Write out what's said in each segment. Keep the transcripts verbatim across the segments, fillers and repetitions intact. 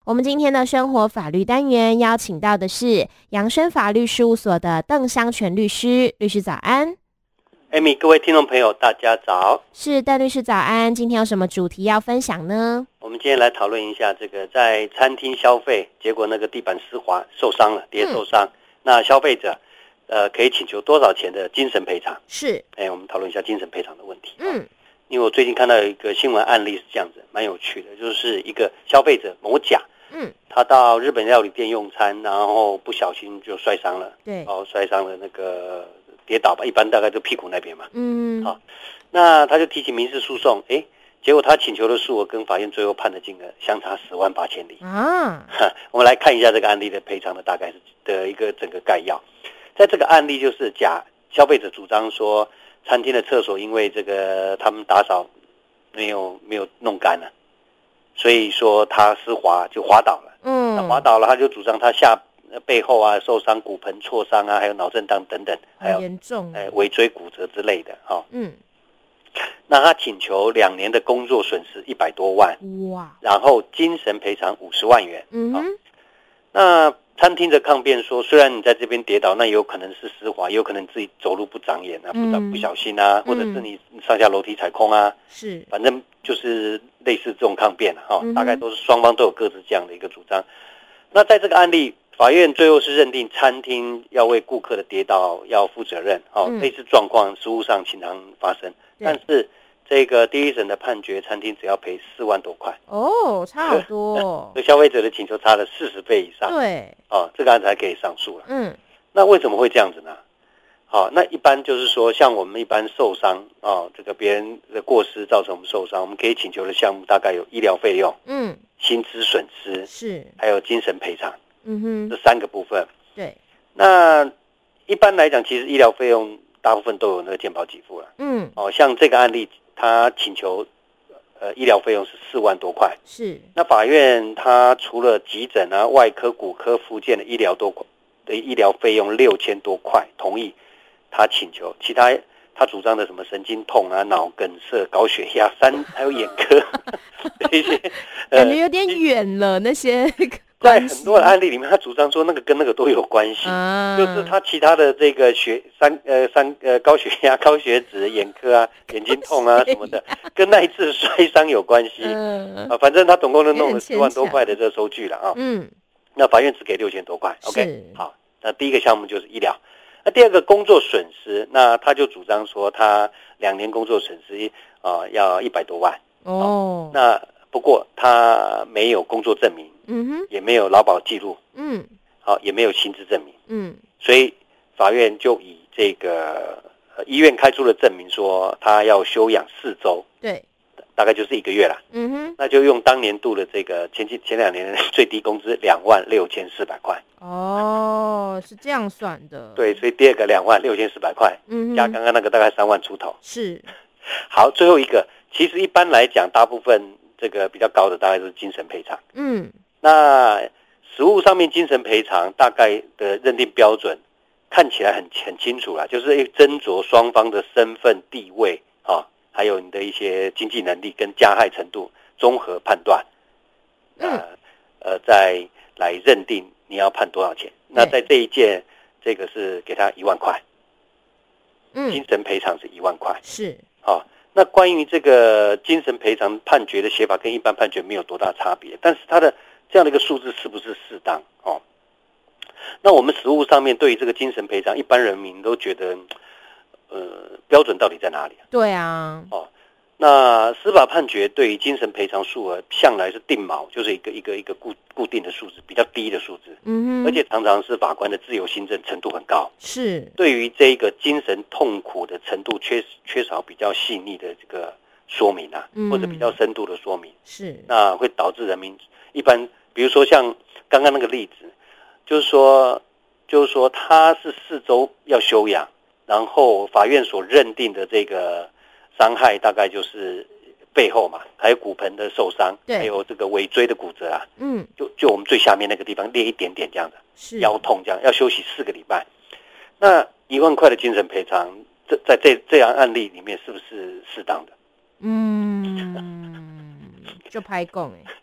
我们今天的生活法律单元邀请到的是扬生法律事务所的邓湘全律师，律师早安。 Amy， 各位听众朋友大家早。 是邓律师早安，今天有什么主题要分享呢？ 我们今天来讨论一下这个在餐厅消费，结果那个地板湿滑受伤了，跌受伤、嗯、那消费者呃可以请求多少钱的精神赔偿？ 是， 哎，我们讨论一下精神赔偿的问题。 嗯， 因为我最近看到有一个新闻案例是这样子，蛮有趣的，就是一个消费者某甲， 嗯，他到日本料理店用餐，然后不小心就摔伤了， 对， 哦，摔伤了那个跌倒吧，一般大概就屁股那边嘛， 嗯， 好，那他就提起民事诉讼，哎，结果他请求的数额跟法院最后判的金额相差十万八千里啊。 我们来看一下这个案例的赔偿的大概是的一个整个概要。在这个案例就是甲消费者主张说，餐厅的厕所因为这个他们打扫没有没有弄干了，所以说他湿滑就滑倒了。嗯，那滑倒了，他就主张他下背后啊受伤，骨盆挫伤啊，还有脑震荡等等，还有严重， 哎尾椎骨折之类的哈、哦。 嗯， 那他请求两年的工作损失一百多万， 哇， 然后精神赔偿五十万元。 嗯哼、 哦，那餐厅的抗辩说，虽然你在这边跌倒，那有可能是湿滑，也有可能自己走路不长眼啊，不不小心啊，或者是你上下楼梯踩空啊，是，反正就是类似这种抗辩啊、哦嗯、大概都是双方都有各自这样的一个主张。那在这个案例，法院最后是认定餐厅要为顾客的跌倒要负责任，哦，嗯、类似状况实务上经常发生，但是这个第一审的判决，餐厅只要赔四万多块。 哦，差好多、哦。 对消费者的请求差了四十倍以上。 对， 哦，这个案子还可以上诉了。 嗯， 那为什么会这样子呢？好、哦，那一般就是说，像我们一般受伤哦，这个别人的过失造成我们受伤，我们可以请求的项目大概有医疗费用，嗯，薪资损失是，还有精神赔偿，嗯哼，这三个部分。对，那一般来讲，其实医疗费用大部分都有那个健保给付了。嗯，哦，像这个案例，他请求呃医疗费用是四万多块。是，那法院他除了急诊啊、外科、骨科、复健的医疗多的医疗费用六千多块，同意他请求，其他他主张的什么神经痛啊、脑梗塞、高血压、三还有眼科这些， 感觉有点远了那些。 在很多的案例里面，他主张说那个跟那个都有关系，啊、就是他其他的这个血三呃三呃高血压、高血脂、眼科啊、眼睛痛啊什么的，跟那一次摔伤有关系。嗯、啊，反正他总共都弄了四万多块的这个收据了啊。嗯，那法院只给六千多块。OK， 好，那第一个项目就是医疗。那第二个工作损失，那他就主张说他两年工作损失啊、呃、要一百多万。哦，那不过他没有工作证明。嗯哼，也没有劳保记录，嗯，好，也没有薪资证明，嗯，所以法院就以这个、呃、医院开出的证明说他要休养四周，对，大概就是一个月啦，嗯哼，那就用当年度的这个前前两年的最低工资两万六千四百块， 哦，是这样算的， 对，所以第二个两万六千四百块，嗯，加刚刚那个大概三万出头， 是， 好，最后一个，其实一般来讲，大部分这个比较高的大概是精神赔偿，嗯。那实务上面精神赔偿大概的认定标准看起来很很清楚啦，就是斟酌双方的身份地位啊，还有你的一些经济能力跟加害程度综合判断，呃呃再来认定你要判多少钱。那在这一件，这个是给他一万块，嗯，精神赔偿是一万块，是好。那关于这个精神赔偿判决的写法跟一般判决没有多大差别，但是它的这样的一个数字是不是适当哦？那我们实务上面对于这个精神赔偿，一般人民都觉得，呃，标准到底在哪里、啊？ 对啊， 哦，那司法判决对于精神赔偿数额向来是定锚，就是一个一个一个固固定的数字，比较低的数字，嗯哼，而且常常是法官的自由心证程度很高，是对于这个精神痛苦的程度缺缺少比较细腻的这个说明啊，嗯、或者比较深度的说明，是那会导致人民一般。比如说像刚刚那个例子，就是说，就是说他是四周要休养，然后法院所认定的这个伤害大概就是背后嘛，还有骨盆的受伤，还有这个尾椎的骨折啊，嗯，就就我们最下面那个地方裂一点点这样的，是腰痛这样，要休息四个礼拜。那一万块的精神赔偿，这在这这样案例里面是不是适当的？ 嗯，就拍供哎。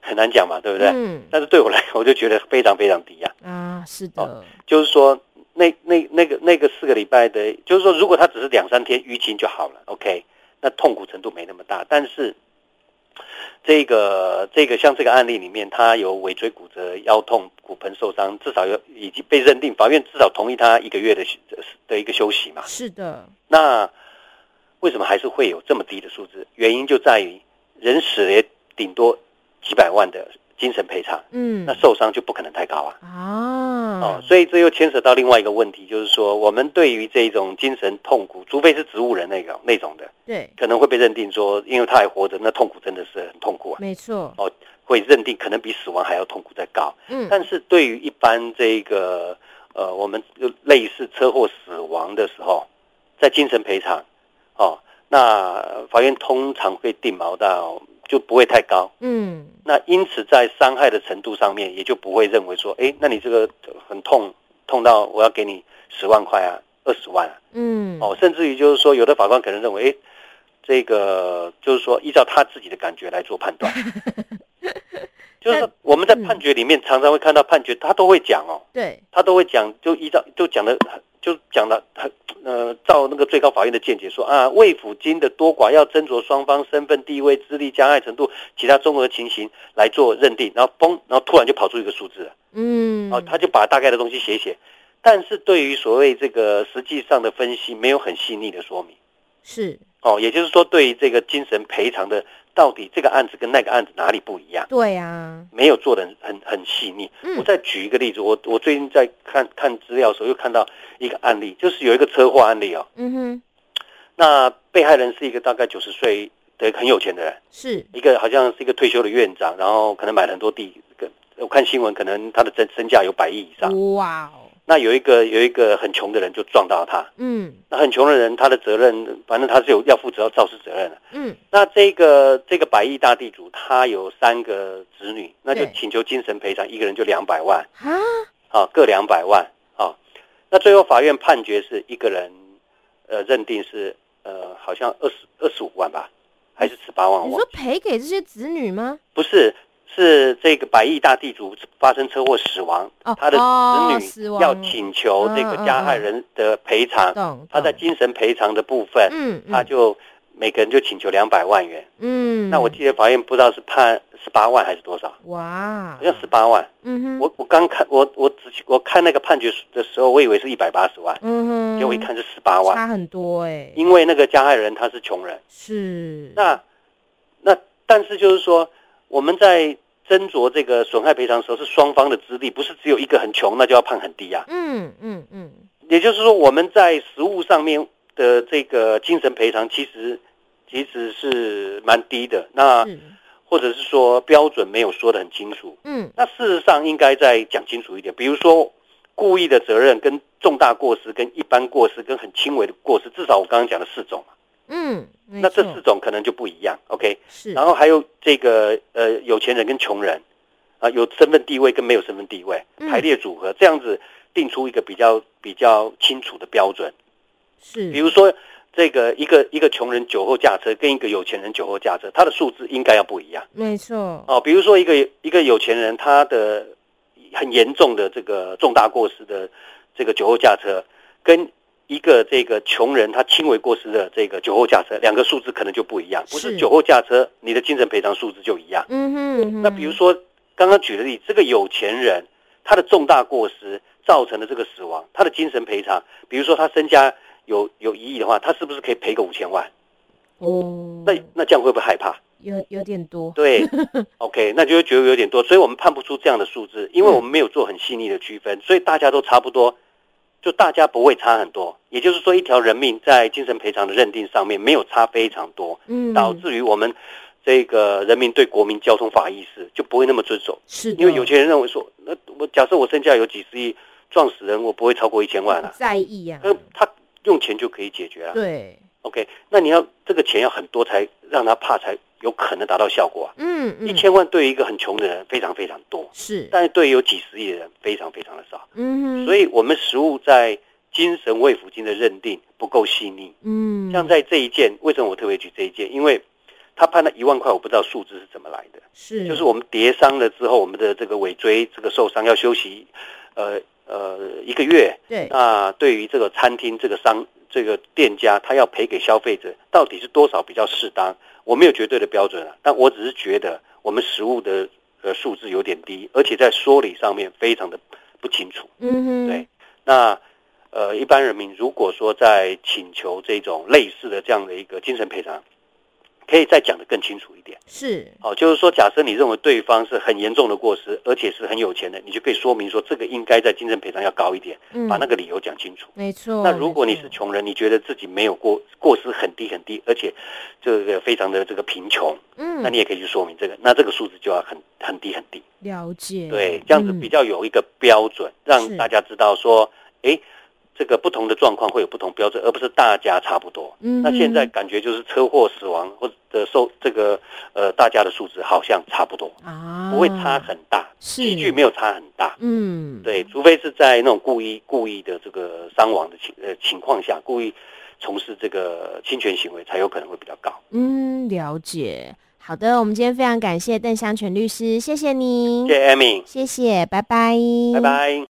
很难讲嘛，对不对？ 嗯。 但是对我来讲，我就觉得非常非常低呀、 啊。啊，是的。哦、 就是说，那那那个那个四个礼拜的，就是说，如果他只是两三天淤青就好了 ，OK， 那痛苦程度没那么大。但是这个这个像这个案例里面，他有尾椎骨折、腰痛、骨盆受伤，至少有已经被认定，法院至少同意他一个月的的一个休息嘛。 是的。 那为什么还是会有这么低的数字？原因就在于人死了也顶多几百万的精神赔偿，嗯，那受伤就不可能太高啊。啊，哦，所以这又牵扯到另外一个问题，就是说我们对于这种精神痛苦，除非是植物人那个那种的， 对， 可能会被认定说，因为他还活着，那痛苦真的是很痛苦啊。 没错， 哦，会认定可能比死亡还要痛苦再高。嗯，但是对于一般这个呃，我们类似车祸死亡的时候，在精神赔偿，哦，那法院通常会定锚到就不会太高。嗯，那因此在伤害的程度上面，也就不会认为说，哎，那你这个很痛，痛到我要给你十万块啊，二十万啊。嗯，哦，甚至于就是说，有的法官可能认为，哎，这个就是说依照他自己的感觉来做判断。就是说我们在判决里面常常会看到判决，他都会讲哦， 对， 他都会讲，就依照就讲的就讲的呃，照那个最高法院的见解说啊，未抚金的多寡要斟酌双方身份地位、资历、加害程度、其他综合情形来做认定，然后嘣，然后突然就跑出一个数字了，嗯，哦，他就把大概的东西写一写，但是对于所谓这个实际上的分析，没有很细腻的说明， 是， 哦，也就是说，对于这个精神赔偿的。到底这个案子跟那个案子哪里不一样？ 对啊， 没有做得很很细腻。嗯、我再举一个例子，我我最近在看看资料的时候，又看到一个案例，就是有一个车祸案例哦。嗯哼。那被害人是一个大概九十岁的很有钱的人，是一个好像是一个退休的院长，然后可能买了很多地。我看新闻，可能他的身身价有百亿以上。哇哦！那有一个有一个很穷的人就撞到他，嗯，那很穷的人他的责任，反正他是有要负责肇事责任的，嗯，那这个这个百亿大地主他有三个子女，那就请求精神赔偿，一个人就两百万啊，好各两百万啊，那最后法院判决是一个人，呃，认定是呃好像二十二十五万吧，还是十八万？ 你说赔给这些子女吗？ 不是。是这个百亿大地主发生车祸死亡，哦、他的子女要请求这个加害人的赔偿，嗯、他在精神赔偿的部分，嗯嗯、他就每个人就请求两百万元。嗯，那我记得法院不知道是判十八万还是多少？哇，好像十八万。嗯哼，我我刚看我我仔细我看那个判决的时候，我以为是一百八十万，嗯哼，结果一看是十八万， 差很多哎、欸。 因为那个加害人他是穷人， 是那那但是就是说我们在。斟酌这个损害赔偿的时候，是双方的资历，不是只有一个很穷，那就要判很低啊。嗯嗯嗯。也就是说，我们在实务上面的这个精神赔偿，其实其实是蛮低的。那或者是说标准没有说得很清楚。嗯。那事实上应该再讲清楚一点，比如说故意的责任、跟重大过失、跟一般过失、跟很轻微的过失，至少我刚刚讲的四种嘛。嗯，那这四种可能就不一样 ，OK？ 是，然后还有这个呃有钱人跟穷人，啊、呃、有身份地位跟没有身份地位、嗯、排列组合，这样子定出一个比较比较清楚的标准。是，比如说这个一个一个穷人酒后驾车跟一个有钱人酒后驾车，他的数字应该要不一样。 没错。 哦，比如说一个一个有钱人，他的很严重的这个重大过失的这个酒后驾车跟一个这个穷人他轻微过失的这个酒后驾车，两个数字可能就不一样，不是酒后驾车你的精神赔偿数字就一样。嗯哼, 嗯哼。那比如说刚刚举的例子，这个有钱人他的重大过失造成的这个死亡，他的精神赔偿，比如说他身家有有一亿的话，他是不是可以赔个五千万？哦，那那这样会不会害怕？ 有有点多。 对，OK， 那就会觉得有点多，所以我们判不出这样的数字，因为我们没有做很细腻的区分，所以大家都差不多。就大家不会差很多，也就是说一条人命在精神赔偿的认定上面没有差非常多，嗯，导致于我们这个人民对国民交通法意识就不会那么遵守。是，因为有钱人认为说，那我假设我身价有几十亿，撞死人我不会超过一千万啊， 在意啊， 他用钱就可以解决了。 对 ，OK， 那你要这个钱要很多才让他怕，才有可能达到效果啊。嗯嗯，一千万对于一个很穷的人非常非常多，是，但是对于有几十亿的人非常非常的少。嗯哼，所以我们实务在精神慰抚金的认定不够细腻。嗯，像在这一件，为什么我特别举这一件？因为他判了一万块，我不知道数字是怎么来的， 是就是我们跌伤了之后，我们的这个尾椎这个受伤要休息，呃呃一个月， 对， 那对于这个餐厅这个商这个店家，他要赔给消费者到底是多少比较适当？我没有绝对的标准啊，但我只是觉得我们实务的呃数字有点低，而且在说理上面非常的不清楚。 嗯哼， 对，那呃一般人民如果说在请求这种类似的这样的一个精神赔偿，可以再讲得更清楚一点。 是， 好、哦，就是说，假设你认为对方是很严重的过失，而且是很有钱的，你就可以说明说这个应该在精神赔偿要高一点，嗯、把那个理由讲清楚。 没错。 那如果你是穷人，你觉得自己没有过过失很低很低，而且这个非常的这个贫穷，嗯，那你也可以去说明这个，那这个数字就要很很低很低。 了解。 对，这样子比较有一个标准，嗯、让大家知道说，哎。这个不同的状况会有不同标准，而不是大家差不多。嗯，那现在感觉就是车祸死亡或者受这个呃大家的数字好像差不多啊，不会差很大，急剧没有差很大。嗯，对，除非是在那种故意故意的这个伤亡的情呃情况下，故意从事这个侵权行为，才有可能会比较高。 嗯，了解。好的，我们今天非常感谢邓湘全律师，谢谢您， 谢谢 Amy， 谢谢，拜拜， 拜拜。